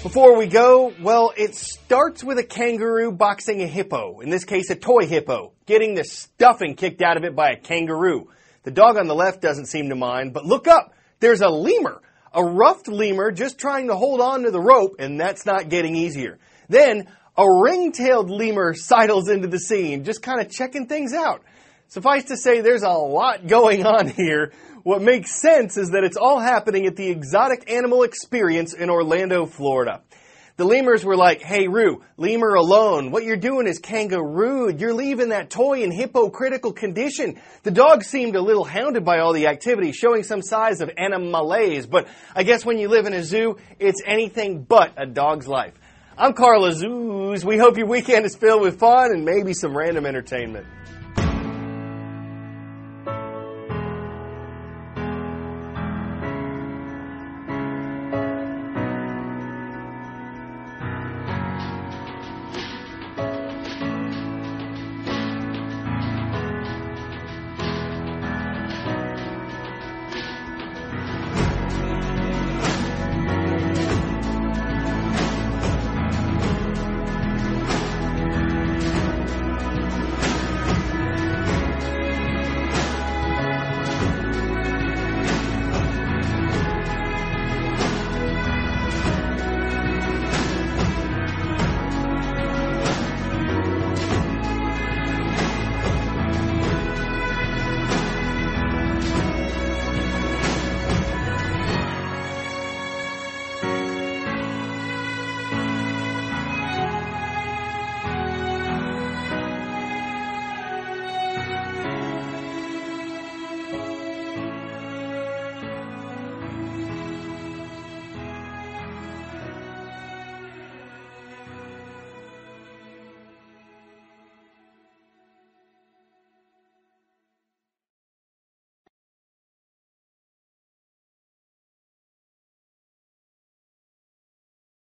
Before we go, well, it starts with a kangaroo boxing a hippo, in this case a toy hippo, getting the stuffing kicked out of it by a kangaroo. The dog on the left doesn't seem to mind, but look up, there's a lemur, a ruffed lemur just trying to hold on to the rope, and that's not getting easier. Then, a ring-tailed lemur sidles into the scene, just kind of checking things out. Suffice to say, there's a lot going on here. What makes sense is that it's all happening at the Exotic Animal Experience in Orlando, Florida. The lemurs were like, "Hey, Roo, lemur alone. What you're doing is kangaroo. You're leaving that toy in hippo-critical condition." The dog seemed a little hounded by all the activity, showing some signs of animalaise. But I guess when you live in a zoo, it's anything but a dog's life. I'm Carl Azuz. We hope your weekend is filled with fun and maybe some random entertainment.